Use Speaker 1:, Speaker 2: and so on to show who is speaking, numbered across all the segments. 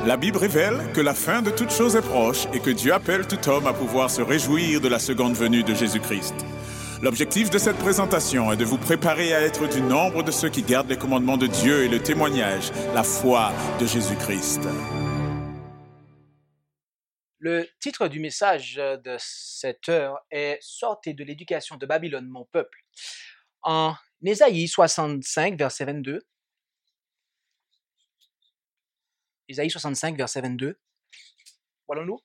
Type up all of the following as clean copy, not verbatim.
Speaker 1: La Bible révèle que la fin de toute chose est proche et que Dieu appelle tout homme à pouvoir se réjouir de la seconde venue de Jésus-Christ. L'objectif de cette présentation est de vous préparer à être du nombre de ceux qui gardent les commandements de Dieu et le témoignage, la foi de Jésus-Christ.
Speaker 2: Le titre du message de cette heure est « Sortez de l'éducation de Babylone, mon peuple ». En Ésaïe 65, verset 22. Ésaïe 65, verset 22. Voilà-nous?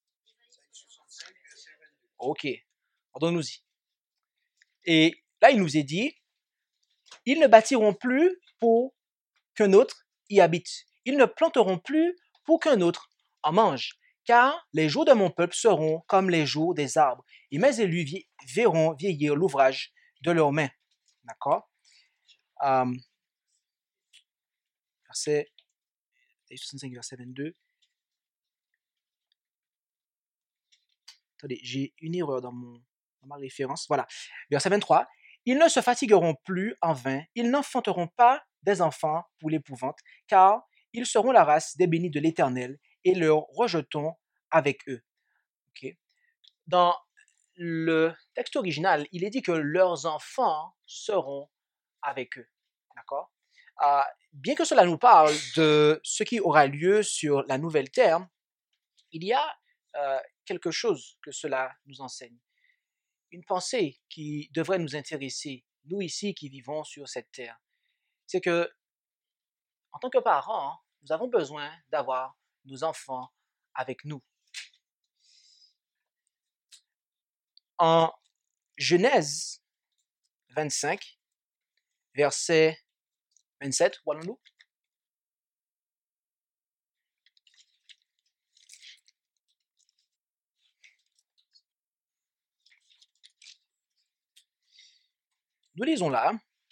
Speaker 2: Ok, rendons-nous-y. Et là, il nous est dit, ils ne bâtiront plus pour qu'un autre y habite. Ils ne planteront plus pour qu'un autre en mange. Car les jours de mon peuple seront comme les jours des arbres, et mes élus verront vieillir l'ouvrage de leurs mains. D'accord? Verset 65, verset 22. Attendez, j'ai une erreur dans ma référence. Voilà. Verset 23. Ils ne se fatigueront plus en vain, ils n'enfanteront pas des enfants pour l'épouvante, car ils seront la race des bénis de l'Éternel, et leur rejetons avec eux. Okay. Dans le texte original, il est dit que leurs enfants seront avec eux. D'accord? Bien que cela nous parle de ce qui aura lieu sur la nouvelle terre, il y a quelque chose que cela nous enseigne. Une pensée qui devrait nous intéresser, nous ici qui vivons sur cette terre. C'est que, en tant que parents, nous avons besoin d'avoir nos enfants avec nous. En Genèse 25, verset 27, voyons-nous. Nous lisons là,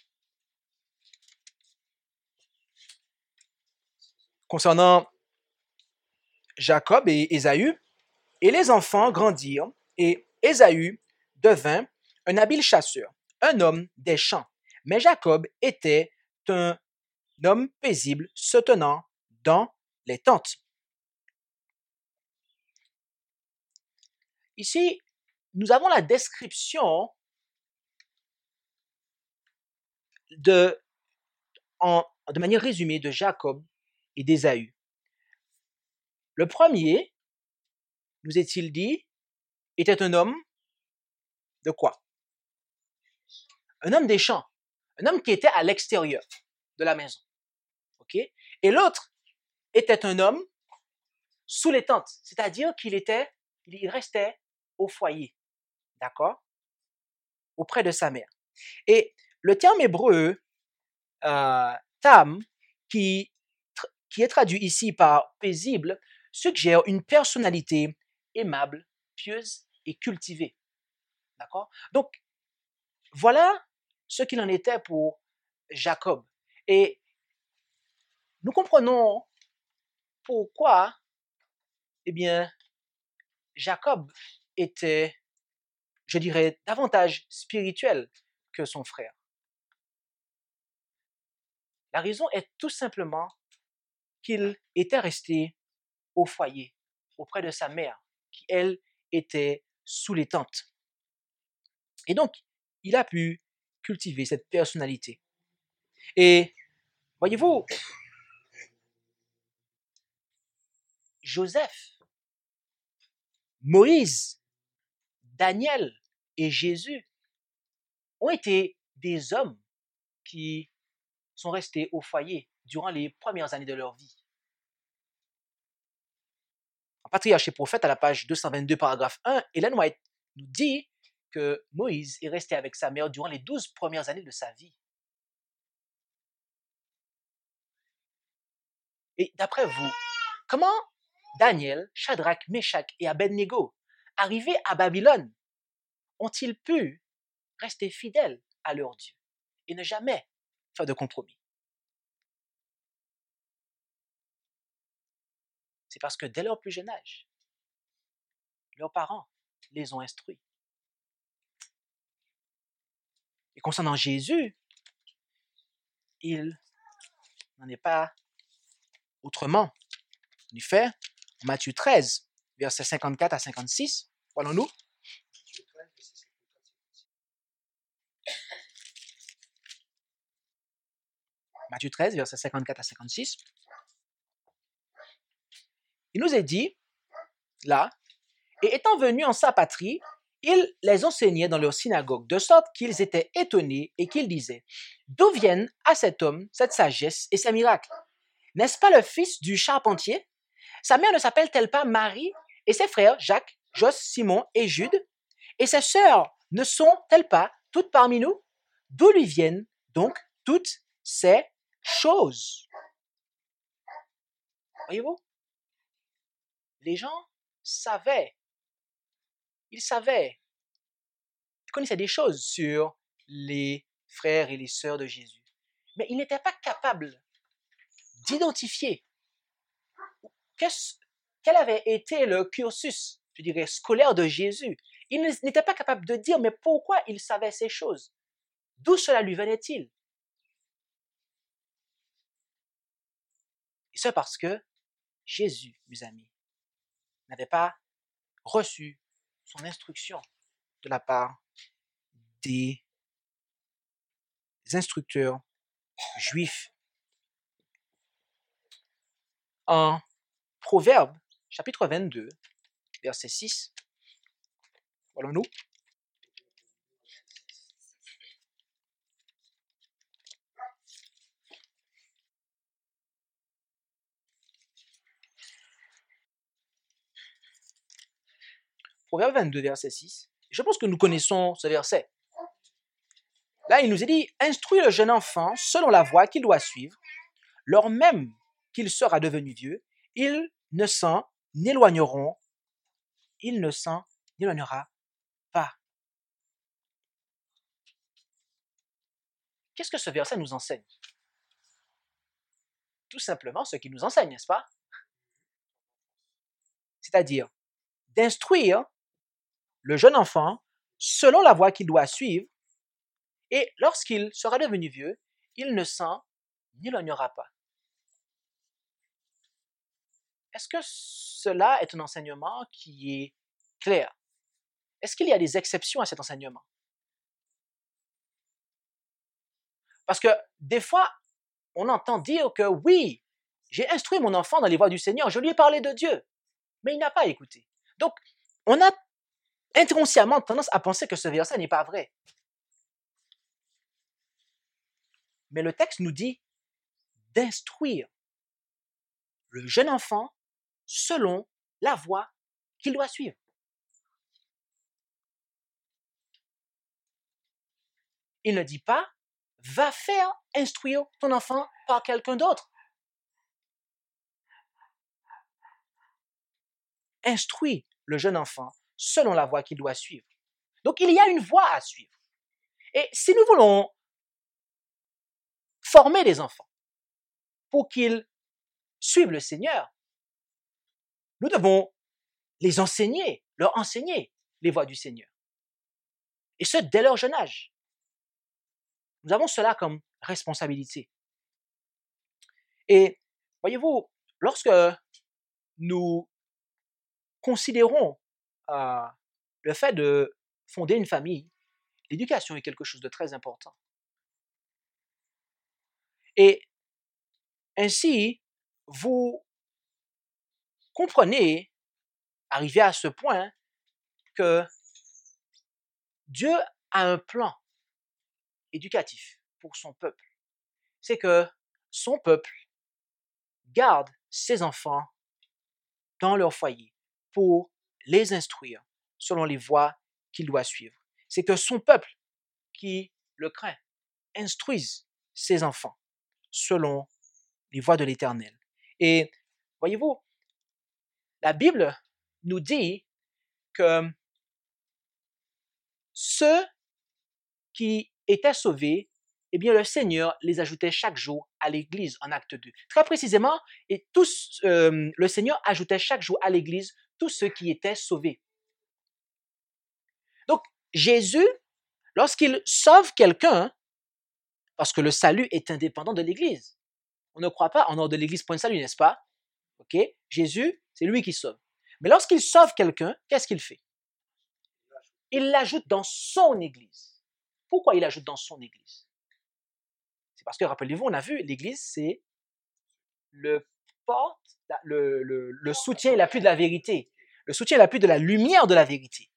Speaker 2: concernant Jacob et Ésaü, et les enfants grandirent, et Ésaü devint un habile chasseur, un homme des champs. Mais Jacob était un homme paisible, se tenant dans les tentes. Ici, nous avons la description de manière résumée de Jacob et d'Ésaü. Le premier, nous est-il dit, était un homme de quoi? Un homme des champs, un homme qui était à l'extérieur de la maison. Okay? Et l'autre était un homme sous les tentes, c'est-à-dire qu'il restait au foyer, d'accord? Auprès de sa mère. Et le terme hébreu tam, qui est traduit ici par paisible, suggère une personnalité aimable, pieuse et cultivée. D'accord? Donc, voilà ce qu'il en était pour Jacob. Et nous comprenons pourquoi, eh bien, Jacob était, je dirais, davantage spirituel que son frère. La raison est tout simplement qu'il était resté au foyer, auprès de sa mère, qui, elle, était sous les tentes. Et donc, il a pu cultiver cette personnalité. Et, voyez-vous, Joseph, Moïse, Daniel et Jésus ont été des hommes qui sont restés au foyer durant les premières années de leur vie. En Patriarche et Prophète, à la page 222, paragraphe 1, Ellen White nous dit que Moïse est resté avec sa mère durant les 12 premières années de sa vie. Et d'après vous, comment Daniel, Shadrach, Meshach et Abednego, arrivés à Babylone, ont-ils pu rester fidèles à leur Dieu et ne jamais faire de compromis? C'est parce que dès leur plus jeune âge, leurs parents les ont instruits. Et concernant Jésus, il n'en est pas autrement. En effet, Matthieu 13, versets 54 à 56, voyons-nous. Matthieu 13, versets 54 à 56. Il nous est dit, là, et étant venus en sa patrie, il les enseignait dans leur synagogue, de sorte qu'ils étaient étonnés et qu'ils disaient, d'où viennent à cet homme cette sagesse et ces miracles? N'est-ce pas le fils du charpentier? Sa mère ne s'appelle-t-elle pas Marie? Et ses frères, Jacques, Jos, Simon et Jude? Et ses sœurs ne sont-elles pas toutes parmi nous? D'où lui viennent donc toutes ces choses? Voyez-vous? Les gens savaient. Ils savaient. Ils connaissaient des choses sur les frères et les sœurs de Jésus. Mais ils n'étaient pas capables d'identifier quel avait été le cursus, je dirais, scolaire de Jésus. Ils n'étaient pas capables de dire, mais pourquoi il savait ces choses? D'où cela lui venait-il? Et c'est parce que Jésus, mes amis, n'avait pas reçu son instruction de la part des instructeurs juifs. En Proverbe, chapitre 22, verset 6, voyons-nous. Proverbe 22, verset 6. Je pense que nous connaissons ce verset. Là, il nous est dit, instruis le jeune enfant selon la voie qu'il doit suivre, lors même qu'il sera devenu vieux, il ne s'en éloignera pas. Qu'est-ce que ce verset nous enseigne? Tout simplement ce qu'il nous enseigne, n'est-ce pas? C'est-à-dire d'instruire le jeune enfant selon la voie qu'il doit suivre, et lorsqu'il sera devenu vieux, il ne s'en éloignera pas. Est-ce que cela est un enseignement qui est clair? Est-ce qu'il y a des exceptions à cet enseignement? Parce que des fois, on entend dire que oui, j'ai instruit mon enfant dans les voies du Seigneur, je lui ai parlé de Dieu, mais il n'a pas écouté. Donc, on a inconsciemment tendance à penser que ce verset n'est pas vrai. Mais le texte nous dit d'instruire le jeune enfant selon la voie qu'il doit suivre. Il ne dit pas, va faire instruire ton enfant par quelqu'un d'autre. Instruis le jeune enfant selon la voie qu'il doit suivre. Donc, il y a une voie à suivre. Et si nous voulons former des enfants pour qu'ils suivent le Seigneur, nous devons les enseigner, leur enseigner les voies du Seigneur. Et ce, dès leur jeune âge. Nous avons cela comme responsabilité. Et voyez-vous, lorsque nous considérons le fait de fonder une famille, l'éducation est quelque chose de très important. Et ainsi, vous comprenez, arrivé à ce point, que Dieu a un plan éducatif pour son peuple. C'est que son peuple garde ses enfants dans leur foyer pour les instruire selon les voies qu'il doit suivre. C'est que son peuple qui le craint instruise ses enfants selon les voies de l'Éternel. Et voyez-vous, la Bible nous dit que ceux qui étaient sauvés, eh bien, le Seigneur les ajoutait chaque jour à l'Église en acte 2. Très précisément, et le Seigneur ajoutait chaque jour à l'Église tous ceux qui étaient sauvés. Donc, Jésus, lorsqu'il sauve quelqu'un, parce que le salut est indépendant de l'Église. On ne croit pas en dehors de l'Église pour un salut, n'est-ce pas? Ok? Jésus, c'est lui qui sauve. Mais lorsqu'il sauve quelqu'un, qu'est-ce qu'il fait? Il l'ajoute dans son Église. Pourquoi il l'ajoute dans son Église? C'est parce que, rappelez-vous, on a vu, l'Église, c'est le soutien et l'appui de la vérité. Le soutien et l'appui de la lumière de la vérité.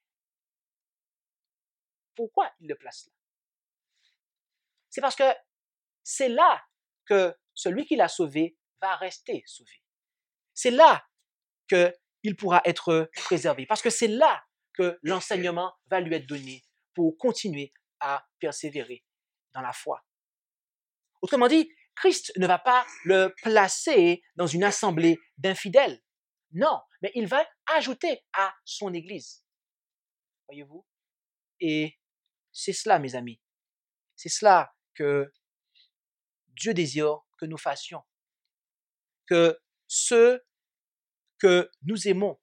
Speaker 2: Pourquoi il le place là? C'est parce que c'est là que celui qui l'a sauvé va rester sauvé. C'est là qu'il pourra être préservé. Parce que c'est là que l'enseignement va lui être donné pour continuer à persévérer dans la foi. Autrement dit, Christ ne va pas le placer dans une assemblée d'infidèles. Non, mais il va ajouter à son Église. Voyez-vous? Et c'est cela, mes amis. C'est cela que Dieu désire que nous fassions. Que ceux que nous aimons,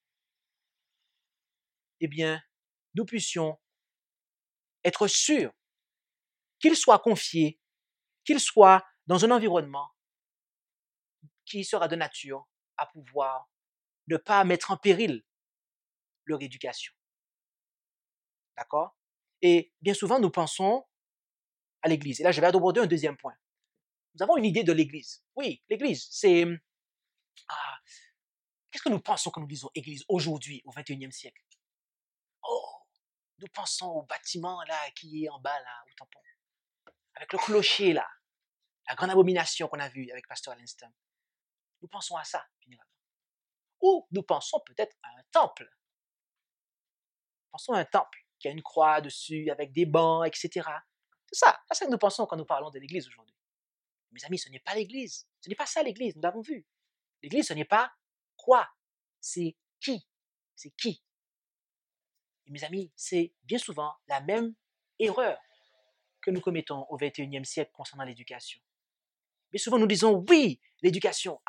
Speaker 2: eh bien, nous puissions être sûrs qu'ils soient confiés, qu'ils soient dans un environnement qui sera de nature à pouvoir ne pas mettre en péril leur éducation. D'accord? Et bien souvent, nous pensons à l'Église. Et là, je vais aborder un deuxième point. Nous avons une idée de l'Église. Oui, l'Église, c'est... qu'est-ce que nous pensons quand nous disons Église aujourd'hui, au XXIe siècle? Oh, nous pensons au bâtiment là qui est en bas là, au tampon. Avec le clocher là, la grande abomination qu'on a vue avec Pasteur Alinston. Nous pensons à ça, généralement. Ou nous pensons peut-être à un temple. Pensons à un temple qui a une croix dessus, avec des bancs, etc. C'est ça que nous pensons quand nous parlons de l'Église aujourd'hui. Mes amis, ce n'est pas l'Église. Ce n'est pas ça l'Église, nous l'avons vu. L'Église, ce n'est pas quoi, c'est qui. C'est qui. Et mes amis, c'est bien souvent la même erreur que nous commettons au XXIe siècle concernant l'éducation. Mais souvent nous disons, oui, l'éducation,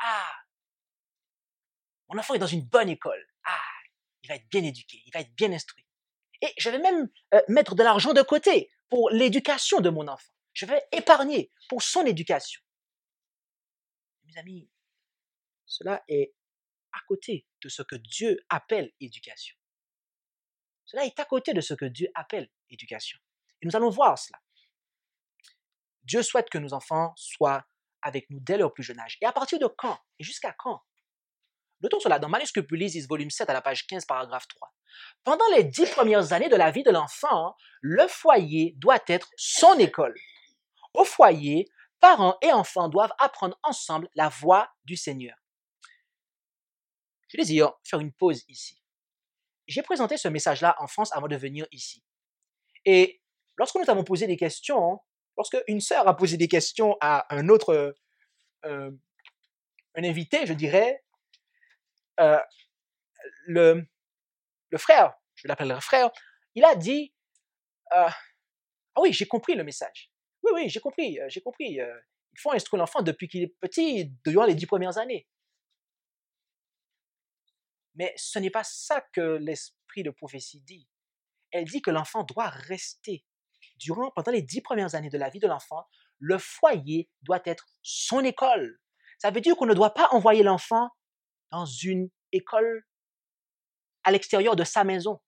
Speaker 2: mon enfant est dans une bonne école, il va être bien éduqué, il va être bien instruit. Et je vais même mettre de l'argent de côté pour l'éducation de mon enfant. Je vais épargner pour son éducation. Mes amis, cela est à côté de ce que Dieu appelle éducation. Cela est à côté de ce que Dieu appelle éducation. Et nous allons voir cela. Dieu souhaite que nos enfants soient avec nous dès leur plus jeune âge. Et à partir de quand? Et jusqu'à quand? Notons cela dans Manus Cupulisis, volume 7, à la page 15, paragraphe 3. Pendant les 10 premières années de la vie de l'enfant, le foyer doit être son école. Au foyer, parents et enfants doivent apprendre ensemble la voix du Seigneur. Je désire faire une pause ici. J'ai présenté ce message-là en France avant de venir ici. Et lorsque nous avons posé des questions, lorsque une sœur a posé des questions à un autre, un invité, je dirais, le frère, je l'appellerai frère, il a dit, ah oui, j'ai compris le message. Oui, j'ai compris. Il faut instruire l'enfant depuis qu'il est petit, durant les 10 premières années. Mais ce n'est pas ça que l'esprit de prophétie dit. Elle dit que l'enfant doit rester. Pendant les 10 premières années de la vie de l'enfant, le foyer doit être son école. Ça veut dire qu'on ne doit pas envoyer l'enfant dans une école à l'extérieur de sa maison.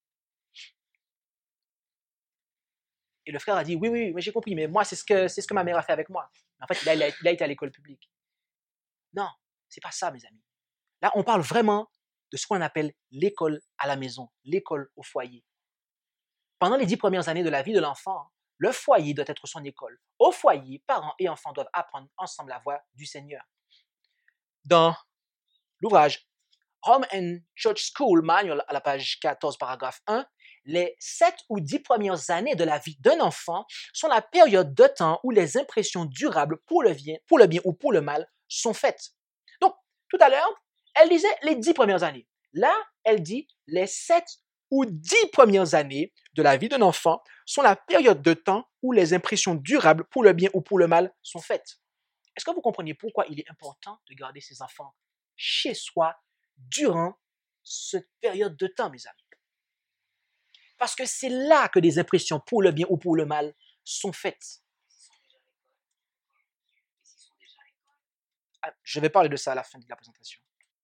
Speaker 2: Et le frère a dit, oui, mais j'ai compris, mais moi, c'est ce que ma mère a fait avec moi. En fait, il a été à l'école publique. Non, c'est pas ça, mes amis. Là, on parle vraiment de ce qu'on appelle l'école à la maison, l'école au foyer. Pendant les 10 premières années de la vie de l'enfant, le foyer doit être son école. Au foyer, parents et enfants doivent apprendre ensemble la voix du Seigneur. Dans l'ouvrage Home and Church School Manual, à la page 14, paragraphe 1, les 7 ou 10 premières années de la vie d'un enfant sont la période de temps où les impressions durables pour le bien ou pour le mal sont faites. Donc, tout à l'heure, elle disait les 10 premières années. Là, elle dit les 7 ou 10 premières années de la vie d'un enfant sont la période de temps où les impressions durables pour le bien ou pour le mal sont faites. Est-ce que vous comprenez pourquoi il est important de garder ses enfants chez soi durant cette période de temps, mes amis? Parce que c'est là que des impressions pour le bien ou pour le mal sont faites. Je vais parler de ça à la fin de la présentation.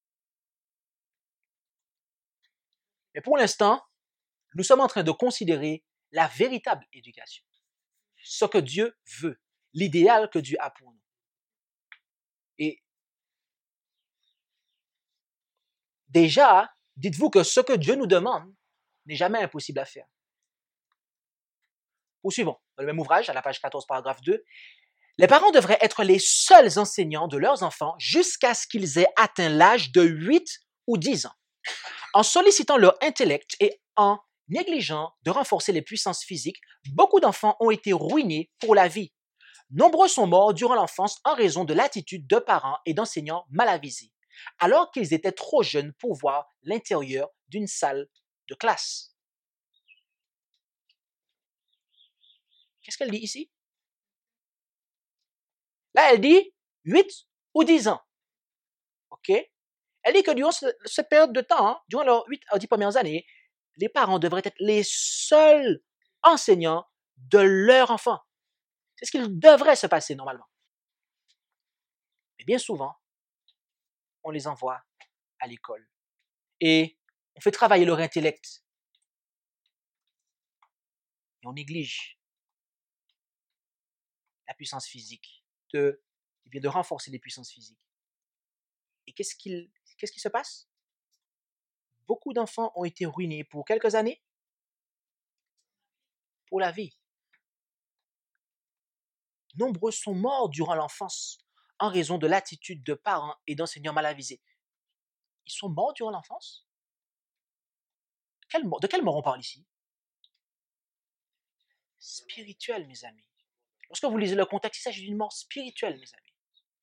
Speaker 2: Mais pour l'instant, nous sommes en train de considérer la véritable éducation. Ce que Dieu veut, l'idéal que Dieu a pour nous. Et déjà, dites-vous que ce que Dieu nous demande n'est jamais impossible à faire. Poursuivons. Dans le même ouvrage, à la page 14, paragraphe 2, les parents devraient être les seuls enseignants de leurs enfants jusqu'à ce qu'ils aient atteint l'âge de 8 ou 10 ans. En sollicitant leur intellect et en négligeant de renforcer les puissances physiques, beaucoup d'enfants ont été ruinés pour la vie. Nombreux sont morts durant l'enfance en raison de l'attitude de parents et d'enseignants mal avisés, alors qu'ils étaient trop jeunes pour voir l'intérieur d'une salle de classe. Qu'est-ce qu'elle dit ici? Là, elle dit 8 ou 10 ans. OK? Elle dit que durant cette période de temps, durant leurs 8 à 10 premières années, les parents devraient être les seuls enseignants de leur enfant. C'est ce qu'il devrait se passer normalement. Mais bien souvent, on les envoie à l'école et on fait travailler leur intellect et on néglige la puissance physique, de renforcer les puissances physiques. Et qu'est-ce qui se passe? Beaucoup d'enfants ont été ruinés pour quelques années, pour la vie. Nombreux sont morts durant l'enfance en raison de l'attitude de parents et d'enseignants mal avisés. Ils sont morts durant l'enfance? De quelle mort on parle ici? Spirituelle, mes amis. Lorsque vous lisez le contexte, il s'agit d'une mort spirituelle, mes amis.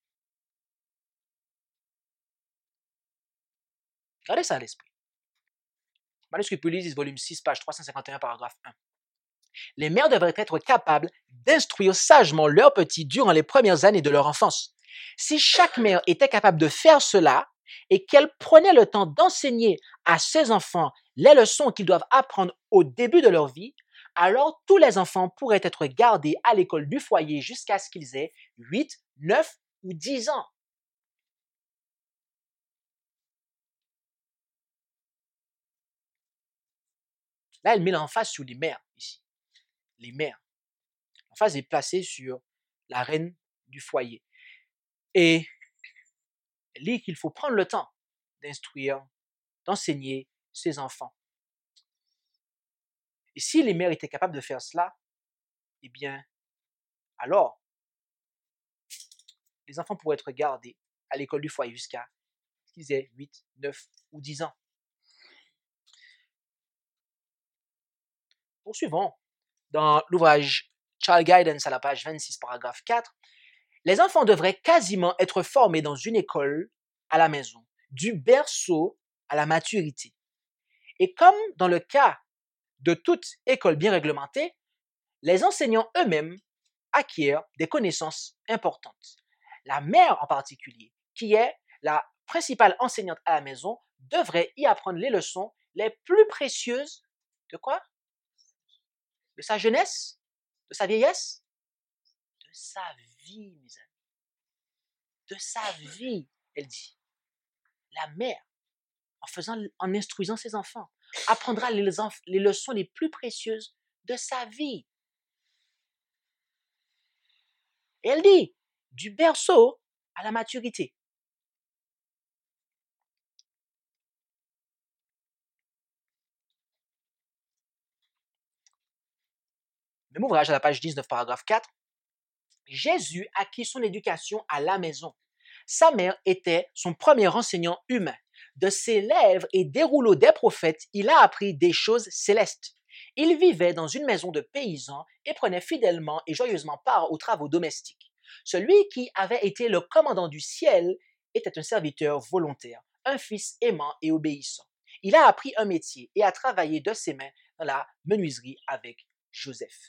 Speaker 2: Gardez ça à l'esprit. Manuscrit Pulis, volume 6, page 351, paragraphe 1. Les mères devraient être capables d'instruire sagement leurs petits durant les premières années de leur enfance. Si chaque mère était capable de faire cela et qu'elle prenait le temps d'enseigner à ses enfants les leçons qu'ils doivent apprendre au début de leur vie, alors tous les enfants pourraient être gardés à l'école du foyer jusqu'à ce qu'ils aient 8, 9 ou 10 ans. Là, elle met l'emphase sur les mères ici. Les mères. L'emphase est placée sur la reine du foyer. Et elle dit qu'il faut prendre le temps d'instruire, d'enseigner ses enfants. Et si les mères étaient capables de faire cela, eh bien, alors, les enfants pourraient être gardés à l'école du foyer jusqu'à ce qu'ils aient 8, 9 ou 10 ans. Poursuivons. Dans l'ouvrage Child Guidance à la page 26, paragraphe 4, les enfants devraient quasiment être formés dans une école à la maison, du berceau à la maturité. Et comme dans le cas de toute école bien réglementée, les enseignants eux-mêmes acquièrent des connaissances importantes. La mère en particulier, qui est la principale enseignante à la maison, devrait y apprendre les leçons les plus précieuses de quoi? De sa jeunesse? De sa vieillesse? De sa vie, mes amis. De sa vie, elle dit. La mère, en instruisant ses enfants, apprendra les leçons les plus précieuses de sa vie. Et elle dit, du berceau à la maturité. Même ouvrage à la page 19, paragraphe 4. Jésus acquit son éducation à la maison. Sa mère était son premier enseignant humain. De ses lèvres et des rouleaux des prophètes, il a appris des choses célestes. Il vivait dans une maison de paysans et prenait fidèlement et joyeusement part aux travaux domestiques. Celui qui avait été le commandant du ciel était un serviteur volontaire, un fils aimant et obéissant. Il a appris un métier et a travaillé de ses mains dans la menuiserie avec Joseph.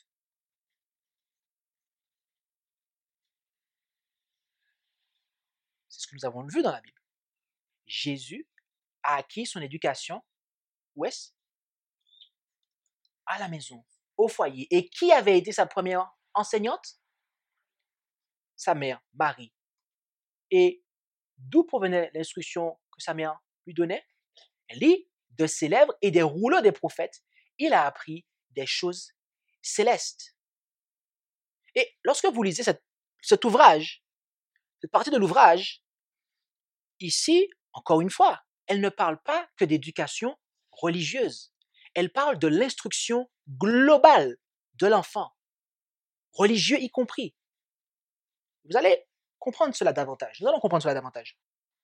Speaker 2: C'est ce que nous avons vu dans la Bible. Jésus a acquis son éducation, où est-ce? À la maison, au foyer. Et qui avait été sa première enseignante? Sa mère, Marie. Et d'où provenait l'instruction que sa mère lui donnait? Elle dit, de ses lèvres et des rouleaux des prophètes, il a appris des choses célestes. Et lorsque vous lisez cet ouvrage, cette partie de l'ouvrage, ici, encore une fois, elle ne parle pas que d'éducation religieuse. Elle parle de l'instruction globale de l'enfant, religieux y compris. Vous allez comprendre cela davantage. Nous allons comprendre cela davantage.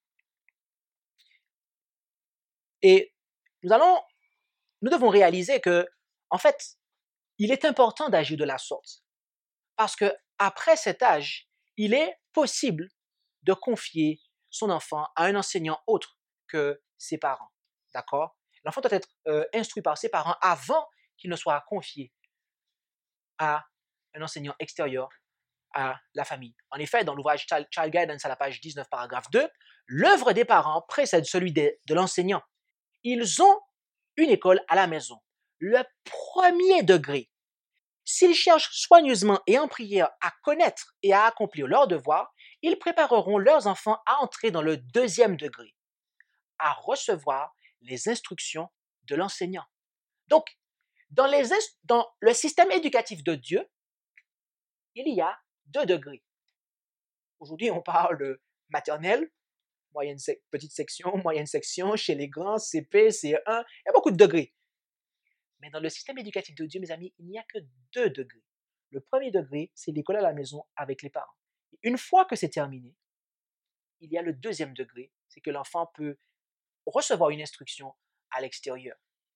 Speaker 2: Et nous devons réaliser que, en fait, il est important d'agir de la sorte. Parce que après cet âge, il est possible de confier son enfant à un enseignant autre que ses parents. D'accord? L'enfant doit être instruit par ses parents avant qu'il ne soit confié à un enseignant extérieur à la famille. En effet, dans l'ouvrage Child Guidance à la page 19, paragraphe 2, l'œuvre des parents précède celui de l'enseignant. Ils ont une école à la maison, le premier degré. S'ils cherchent soigneusement et en prière à connaître et à accomplir leurs devoirs, ils prépareront leurs enfants à entrer dans le deuxième degré, à recevoir les instructions de l'enseignant. Donc, dans le système éducatif de Dieu, il y a 2 degrés. Aujourd'hui, on parle de maternelle, petite section, moyenne section, chez les grands, CP, CE1, il y a beaucoup de degrés. Mais dans le système éducatif de Dieu, mes amis, il n'y a que 2 degrés. Le premier degré, c'est l'école à la maison avec les parents. Et une fois que c'est terminé, il y a le deuxième degré, c'est que l'enfant peut recevoir une instruction à l'extérieur.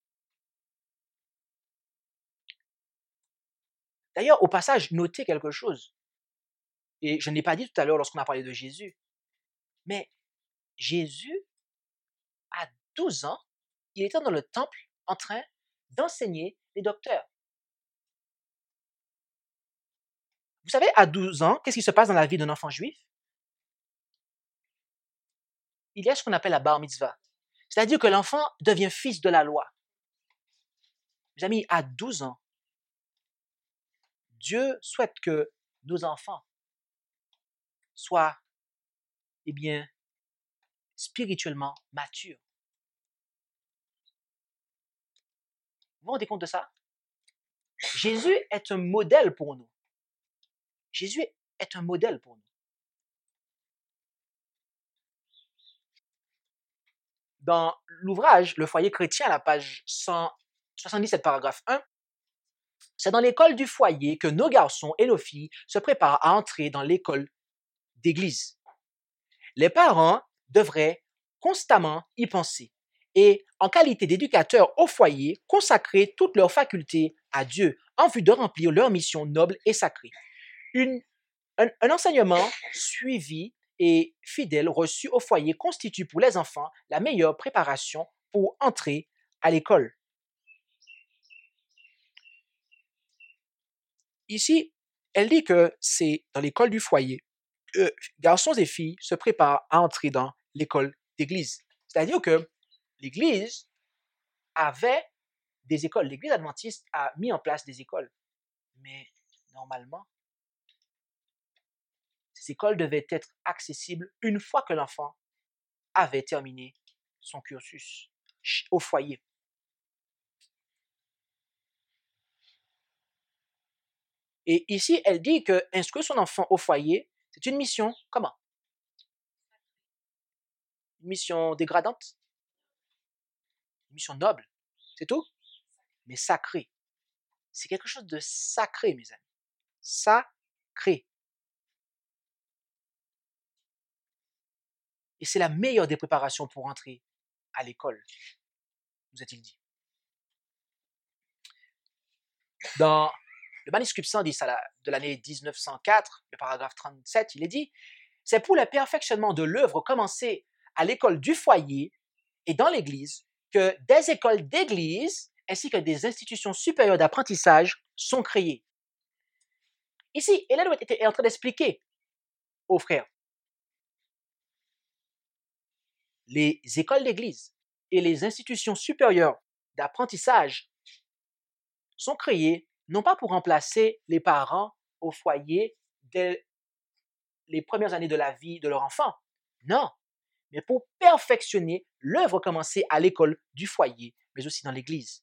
Speaker 2: D'ailleurs, au passage, notez quelque chose. Et je ne l'ai pas dit tout à l'heure lorsqu'on a parlé de Jésus. Mais Jésus, à 12 ans, il était dans le temple en train d'enseigner les docteurs. Vous savez, à 12 ans, qu'est-ce qui se passe dans la vie d'un enfant juif? Il y a ce qu'on appelle la bar mitzvah. C'est-à-dire que l'enfant devient fils de la loi. Mes amis, à 12 ans, Dieu souhaite que nos enfants soient, spirituellement matures. Vous vous rendez compte de ça? Jésus est un modèle pour nous. Jésus est un modèle pour nous. Dans l'ouvrage Le foyer chrétien, à la page 177, paragraphe 1, c'est dans l'école du foyer que nos garçons et nos filles se préparent à entrer dans l'école d'église. Les parents devraient constamment y penser et, en qualité d'éducateurs au foyer, consacrer toutes leurs facultés à Dieu en vue de remplir leur mission noble et sacrée. Un enseignement suivi et fidèle reçu au foyer constitue pour les enfants la meilleure préparation pour entrer à l'école. Ici, elle dit que c'est dans l'école du foyer que garçons et filles se préparent à entrer dans l'école d'église. C'est-à-dire que l'église avait des écoles. L'église adventiste a mis en place des écoles. Mais normalement, ces écoles devaient être accessibles une fois que l'enfant avait terminé son cursus au foyer. Et ici, elle dit que instruire son enfant au foyer, c'est une mission, comment? Une mission dégradante? Une mission noble, c'est tout? Mais sacrée. C'est quelque chose de sacré, mes amis. Sacré. Et c'est la meilleure des préparations pour entrer à l'école, nous a-t-il dit. Dans le manuscrit 110 de l'année 1904, le paragraphe 37, il est dit « C'est pour le perfectionnement de l'œuvre commencée à l'école du foyer et dans l'Église que des écoles d'Église ainsi que des institutions supérieures d'apprentissage sont créées. » Ici, Hélène est en train d'expliquer aux frères. Les écoles d'Église et les institutions supérieures d'apprentissage sont créées non pas pour remplacer les parents au foyer dès les premières années de la vie de leur enfant, non, mais pour perfectionner l'œuvre commencée à l'école du foyer, mais aussi dans l'Église.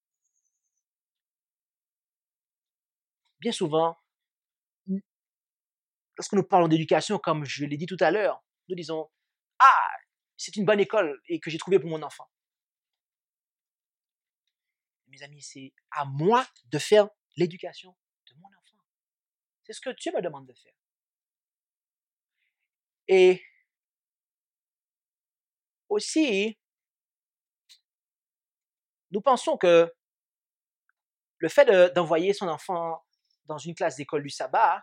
Speaker 2: Bien souvent, lorsque nous parlons d'éducation, comme je l'ai dit tout à l'heure, nous disons « Ah, c'est une bonne école et que j'ai trouvée pour mon enfant. » Mes amis, c'est à moi de faire l'éducation de mon enfant. C'est ce que Dieu me demande de faire. Et aussi, nous pensons que le fait d'envoyer son enfant dans une classe d'école du sabbat,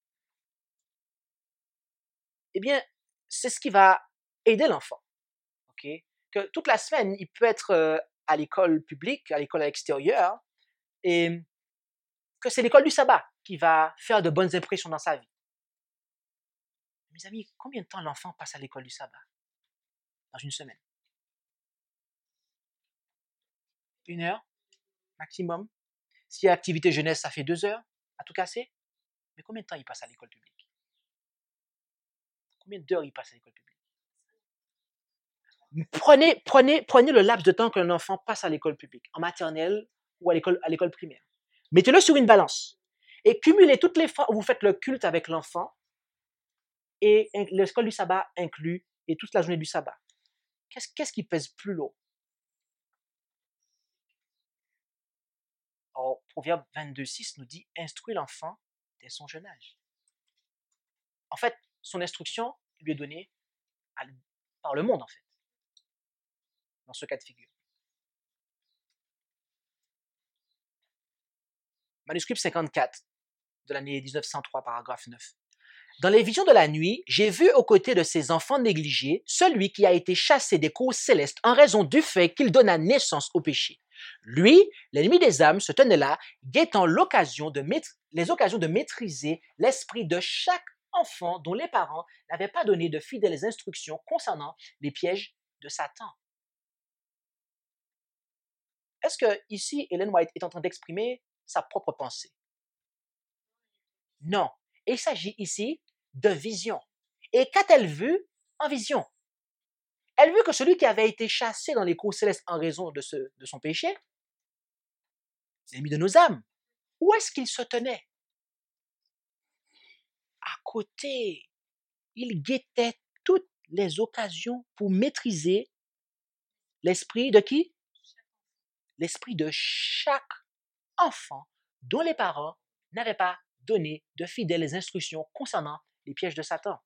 Speaker 2: eh bien, c'est ce qui va aider l'enfant. Okay? Que toute la semaine, il peut être à l'école publique, à l'école à l'extérieur, et que c'est l'école du sabbat qui va faire de bonnes impressions dans sa vie. Mes amis, combien de temps l'enfant passe à l'école du sabbat dans une semaine? 1 heure maximum. Si y a activité jeunesse, ça fait 2 heures à tout casser. Mais combien de temps il passe à l'école publique? Combien d'heures il passe à l'école publique? Prenez le laps de temps qu'un enfant passe à l'école publique, en maternelle ou à l'école primaire. Mettez-le sur une balance et cumulez toutes les fois où vous faites le culte avec l'enfant et l'école du sabbat inclus et toute la journée du sabbat. Qu'est-ce qui pèse plus lourd? Or, Proverbe 22:6 nous dit « Instruis l'enfant dès son jeune âge ». En fait, son instruction lui est donnée par le monde, en fait, dans ce cas de figure. Manuscrit 54 de l'année 1903, paragraphe 9. Dans les visions de la nuit, j'ai vu aux côtés de ces enfants négligés celui qui a été chassé des cours célestes en raison du fait qu'il donna naissance au péché. Lui, l'ennemi des âmes, se tenait là, guettant les occasions de maîtriser l'esprit de chaque enfant dont les parents n'avaient pas donné de fidèles instructions concernant les pièges de Satan. Est-ce que ici, Ellen White est en train d'exprimer sa propre pensée? Non. Il s'agit ici de vision. Et qu'a-t-elle vu en vision? Elle vit que celui qui avait été chassé dans les cours célestes en raison de son péché, l'ennemi de nos âmes, où est-ce qu'il se tenait? À côté. Il guettait toutes les occasions pour maîtriser l'esprit de qui? L'esprit de chaque enfant dont les parents n'avaient pas donné de fidèles instructions concernant les pièges de Satan.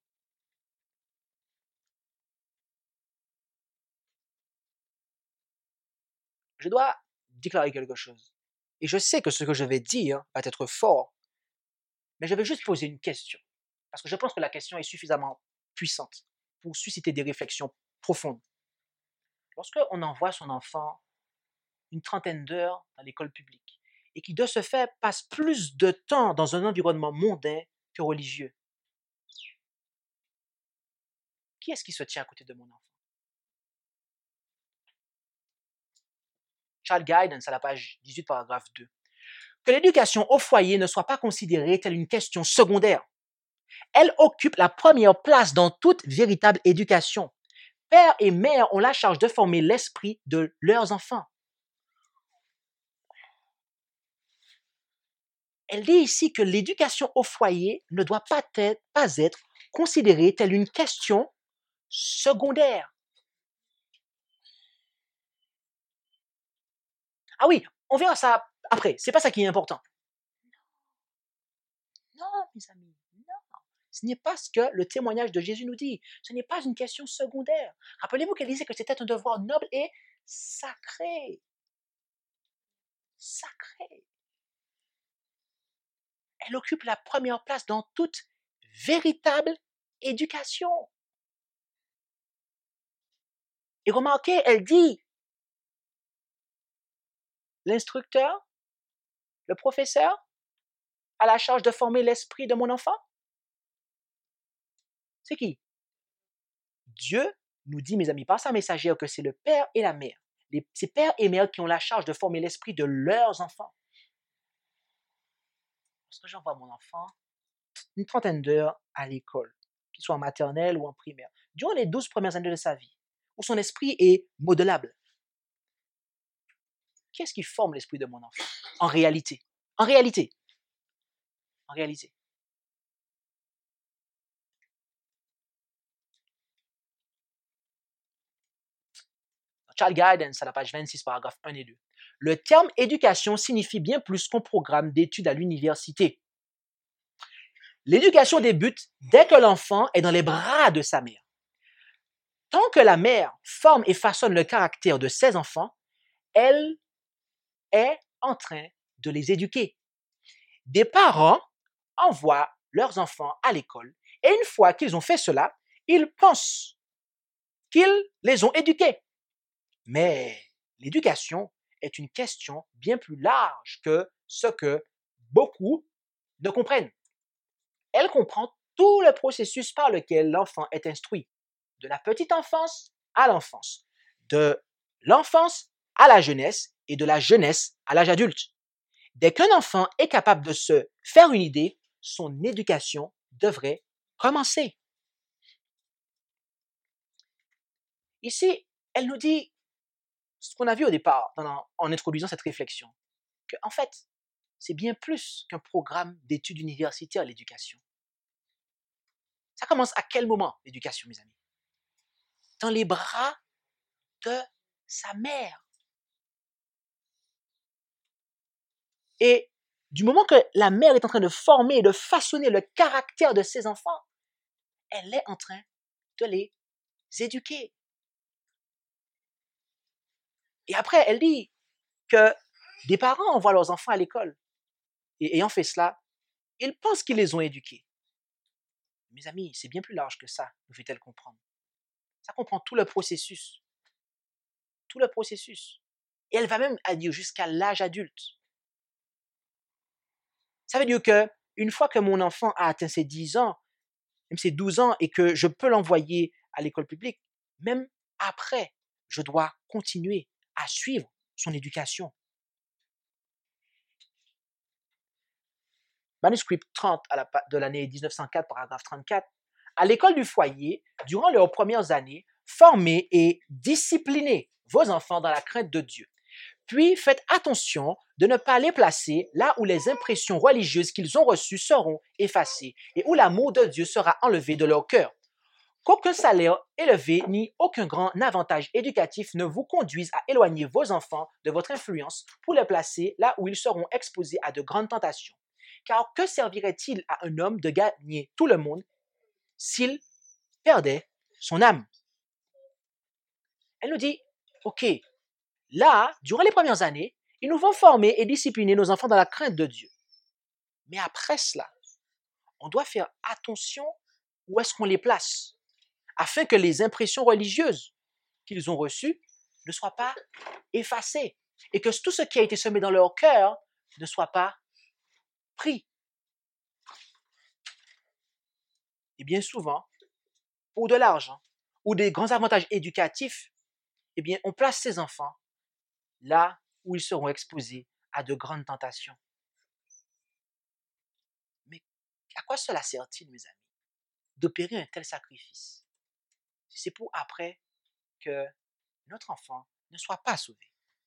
Speaker 2: Je dois déclarer quelque chose. Et je sais que ce que je vais dire va être fort, mais je vais juste poser une question. Parce que je pense que la question est suffisamment puissante pour susciter des réflexions profondes. Lorsqu'on envoie son enfant une trentaine d'heures dans l'école publique et qui, de ce fait, passe plus de temps dans un environnement mondain que religieux, qui est-ce qui se tient à côté de mon enfant? Child Guidance, à la page 18, paragraphe 2. Que l'éducation au foyer ne soit pas considérée telle une question secondaire. Elle occupe la première place dans toute véritable éducation. Père et mère ont la charge de former l'esprit de leurs enfants. Elle dit ici que l'éducation au foyer ne doit pas être considérée telle une question secondaire. Ah oui, on verra ça après, c'est pas ça qui est important. Non, mes amis, non. Ce n'est pas ce que le témoignage de Jésus nous dit. Ce n'est pas une question secondaire. Rappelez-vous qu'elle disait que c'était un devoir noble et sacré. Sacré. Elle occupe la première place dans toute véritable éducation. Et remarquez, elle dit, l'instructeur, le professeur, a la charge de former l'esprit de mon enfant. C'est qui? Dieu nous dit, mes amis, par sa messagère, que c'est le père et la mère. C'est père et mère qui ont la charge de former l'esprit de leurs enfants. Lorsque j'envoie mon enfant une trentaine d'heures à l'école, qu'il soit en maternelle ou en primaire, durant les 12 premières années de sa vie, où son esprit est modelable. Qu'est-ce qui forme l'esprit de mon enfant? En réalité. En réalité. En réalité. Child Guidance, à la page 26, paragraphes 1 et 2. Le terme éducation signifie bien plus qu'un programme d'études à l'université. L'éducation débute dès que l'enfant est dans les bras de sa mère. Tant que la mère forme et façonne le caractère de ses enfants, elle est en train de les éduquer. Des parents envoient leurs enfants à l'école et une fois qu'ils ont fait cela, ils pensent qu'ils les ont éduqués. Mais l'éducation est une question bien plus large que ce que beaucoup ne comprennent. Elle comprend tout le processus par lequel l'enfant est instruit, de la petite enfance à l'enfance, de l'enfance à la jeunesse et de la jeunesse à l'âge adulte. Dès qu'un enfant est capable de se faire une idée, son éducation devrait commencer. Ici, elle nous dit ce qu'on a vu au départ en introduisant cette réflexion, que en fait, c'est bien plus qu'un programme d'études universitaires, l'éducation. Ça commence à quel moment, l'éducation, mes amis? Dans les bras de sa mère. Et du moment que la mère est en train de former et de façonner le caractère de ses enfants, elle est en train de les éduquer. Et après, elle dit que des parents envoient leurs enfants à l'école. Et ayant fait cela, ils pensent qu'ils les ont éduqués. Mes amis, c'est bien plus large que ça, nous fait-elle comprendre. Ça comprend tout le processus. Tout le processus. Et elle va même dire jusqu'à l'âge adulte. Ça veut dire que une fois que mon enfant a atteint ses 10 ans, même ses 12 ans, et que je peux l'envoyer à l'école publique, même après, je dois continuer à suivre son éducation. Manuscrit 30 de l'année 1904, paragraphe 34. À l'école du foyer, durant leurs premières années, formez et disciplinez vos enfants dans la crainte de Dieu. Puis faites attention de ne pas les placer là où les impressions religieuses qu'ils ont reçues seront effacées et où l'amour de Dieu sera enlevé de leur cœur. Qu'aucun salaire élevé ni aucun grand avantage éducatif ne vous conduise à éloigner vos enfants de votre influence pour les placer là où ils seront exposés à de grandes tentations. Car que servirait-il à un homme de gagner tout le monde s'il perdait son âme? Elle nous dit, ok, là, durant les premières années, ils nous vont former et discipliner nos enfants dans la crainte de Dieu. Mais après cela, on doit faire attention où est-ce qu'on les place, afin que les impressions religieuses qu'ils ont reçues ne soient pas effacées et que tout ce qui a été semé dans leur cœur ne soit pas pris. Et bien souvent, pour de l'argent ou des grands avantages éducatifs, eh bien, on place ces enfants là où ils seront exposés à de grandes tentations. Mais à quoi cela sert-il, mes amis, d'opérer un tel sacrifice si c'est pour après que notre enfant ne soit pas sauvé?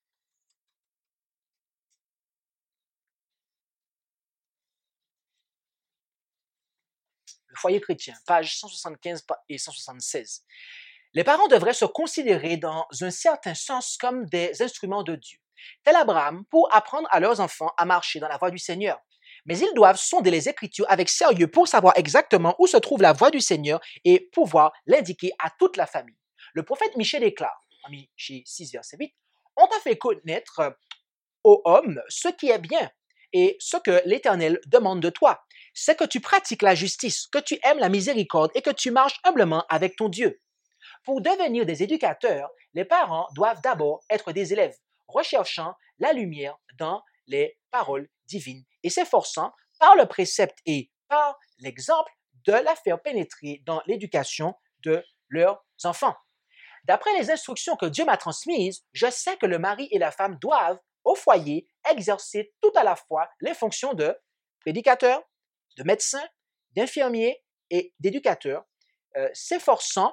Speaker 2: Le foyer chrétien, pages 175 et 176. Les parents devraient se considérer dans un certain sens comme des instruments de Dieu, tel Abraham, pour apprendre à leurs enfants à marcher dans la voie du Seigneur. Mais ils doivent sonder les Écritures avec sérieux pour savoir exactement où se trouve la voie du Seigneur et pouvoir l'indiquer à toute la famille. Le prophète Michée déclare, en Michée 6, verset 8, « On t'a fait connaître, ô homme, ce qui est bien et ce que l'Éternel demande de toi, c'est que tu pratiques la justice, que tu aimes la miséricorde et que tu marches humblement avec ton Dieu. » Pour devenir des éducateurs, les parents doivent d'abord être des élèves, recherchant la lumière dans les paroles divines et s'efforçant par le précepte et par l'exemple de la faire pénétrer dans l'éducation de leurs enfants. D'après les instructions que Dieu m'a transmises, je sais que le mari et la femme doivent, au foyer, exercer tout à la fois les fonctions de prédicateur, de médecin, d'infirmier et d'éducateur, s'efforçant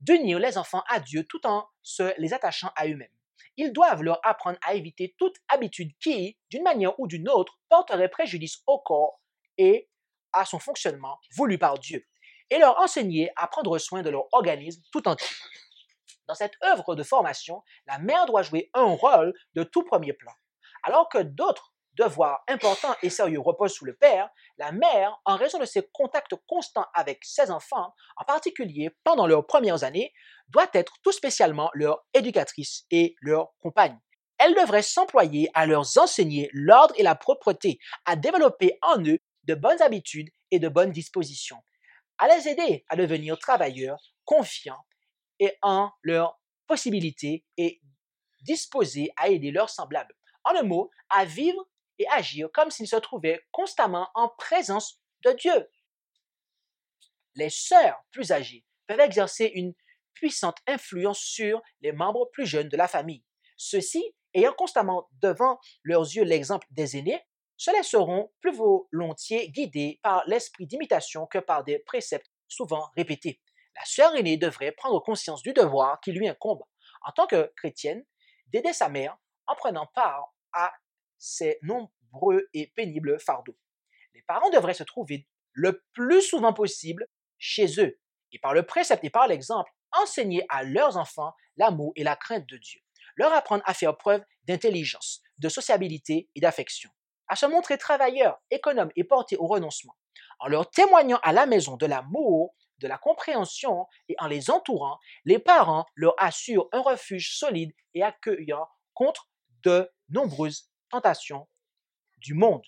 Speaker 2: d'unir les enfants à Dieu tout en se les attachant à eux-mêmes. Ils doivent leur apprendre à éviter toute habitude qui, d'une manière ou d'une autre, porterait préjudice au corps et à son fonctionnement voulu par Dieu, et leur enseigner à prendre soin de leur organisme tout entier. Dans cette œuvre de formation, la mère doit jouer un rôle de tout premier plan. Alors que d'autres devoirs importants et sérieux reposent sous le père, la mère, en raison de ses contacts constants avec ses enfants, en particulier pendant leurs premières années, doit être tout spécialement leur éducatrice et leur compagne. Elle devrait s'employer à leur enseigner l'ordre et la propreté, à développer en eux de bonnes habitudes et de bonnes dispositions, à les aider à devenir travailleurs, confiants et en leurs possibilités et disposés à aider leurs semblables. En un mot, à vivre et agir comme s'ils se trouvaient constamment en présence de Dieu. Les sœurs plus âgées peuvent exercer une puissante influence sur les membres plus jeunes de la famille. Ceux-ci, ayant constamment devant leurs yeux l'exemple des aînés, se laisseront plus volontiers guider par l'esprit d'imitation que par des préceptes souvent répétés. La sœur aînée devrait prendre conscience du devoir qui lui incombe, en tant que chrétienne, d'aider sa mère en prenant part à ses nombreux et pénibles fardeaux. Les parents devraient se trouver le plus souvent possible chez eux et par le précepte et par l'exemple, enseigner à leurs enfants l'amour et la crainte de Dieu, leur apprendre à faire preuve d'intelligence, de sociabilité et d'affection, à se montrer travailleurs, économes et portés au renoncement, en leur témoignant à la maison de l'amour, de la compréhension et en les entourant, les parents leur assurent un refuge solide et accueillant contre de nombreuses tentations du monde.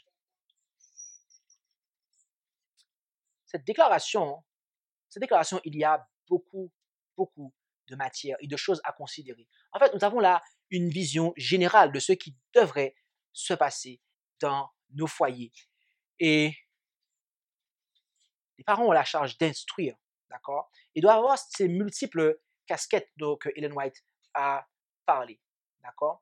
Speaker 2: Cette déclaration, il y a beaucoup de matière et de choses à considérer. En fait, nous avons là une vision générale de ce qui devrait se passer dans nos foyers. Et les parents ont la charge d'instruire, d'accord? Ils doivent avoir ces multiples casquettes que Ellen White a parlé, d'accord?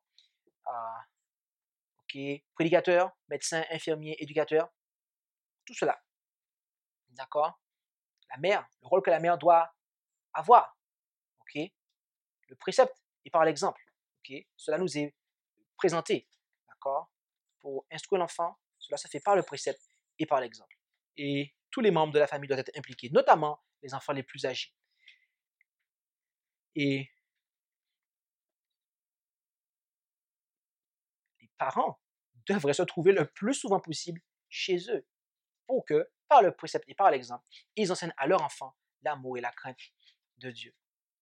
Speaker 2: Ok, prédicateur, médecin, infirmier, éducateur, tout cela, d'accord? La mère, le rôle que la mère doit avoir, ok? Le précepte et par l'exemple, ok? Cela nous est présenté, d'accord? Pour instruire l'enfant, cela se fait par le précepte et par l'exemple. Et tous les membres de la famille doivent être impliqués, notamment les enfants les plus âgés. Et les parents devraient se trouver le plus souvent possible chez eux pour que, par le précepte et par l'exemple, ils enseignent à leurs enfants l'amour et la crainte de Dieu.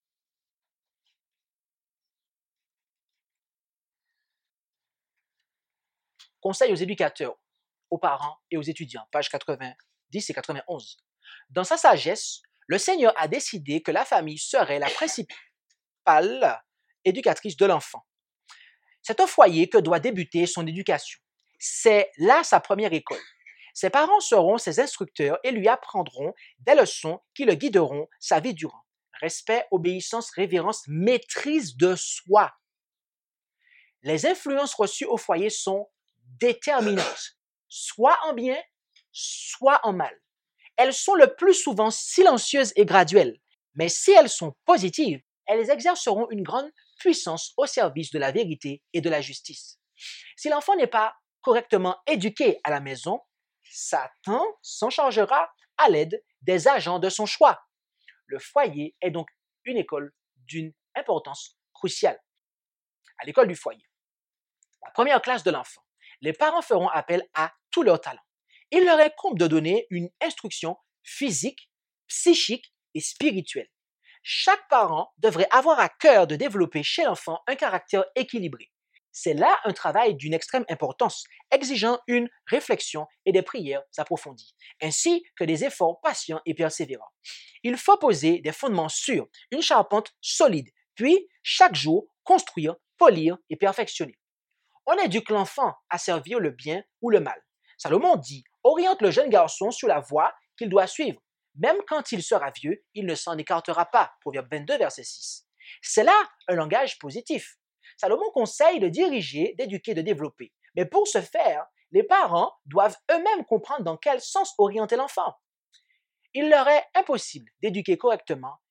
Speaker 2: Conseil aux éducateurs, aux parents et aux étudiants, pages 90 et 91. Dans sa sagesse, le Seigneur a décidé que la famille serait la principale éducatrice de l'enfant. C'est au foyer que doit débuter son éducation. C'est là sa première école. Ses parents seront ses instructeurs et lui apprendront des leçons qui le guideront sa vie durant. Respect, obéissance, révérence, maîtrise de soi. Les influences reçues au foyer sont déterminantes, soit en bien, soit en mal. Elles sont le plus souvent silencieuses et graduelles, mais si elles sont positives, elles exerceront une grande puissance au service de la vérité et de la justice. Si l'enfant n'est pas correctement éduqué à la maison, Satan s'en chargera à l'aide des agents de son choix. Le foyer est donc une école d'une importance cruciale. À l'école du foyer, la première classe de l'enfant, les parents feront appel à tous leurs talents. Il leur incombe de donner une instruction physique, psychique et spirituelle. Chaque parent devrait avoir à cœur de développer chez l'enfant un caractère équilibré. C'est là un travail d'une extrême importance, exigeant une réflexion et des prières approfondies, ainsi que des efforts patients et persévérants. Il faut poser des fondements sûrs, une charpente solide, puis chaque jour construire, polir et perfectionner. On éduque l'enfant à servir le bien ou le mal. Salomon dit, oriente le jeune garçon sur la voie qu'il doit suivre. Même quand il sera vieux, il ne s'en écartera pas. Proverbe 22, verset 6. C'est là un langage positif. Salomon conseille de diriger, d'éduquer, de développer. Mais pour ce faire, les parents doivent eux-mêmes comprendre dans quel sens orienter l'enfant. Il leur est impossible d'éduquer correctement